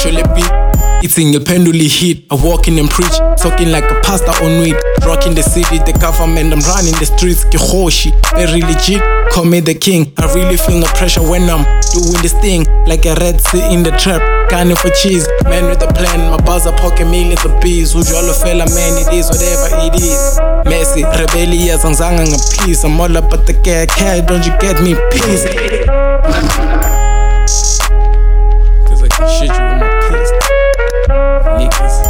actually be. Eating a pendulum heat, I walk in and preach, talking like a pastor on weed. Rocking the city, the government, I'm running the streets. Kihoshi, very legit, call me the king. I really feel no pressure when I'm doing this thing, like a red sea in the trap. Gunning for cheese, man with a plan. My buzzer pocket millions of bees. Ujolo fella, man, it is whatever it is. Messy, rebellious, angzanga peace. I'm all about the cat, don't you get me? Peace. Cause I can shit you with my piece. Niggas.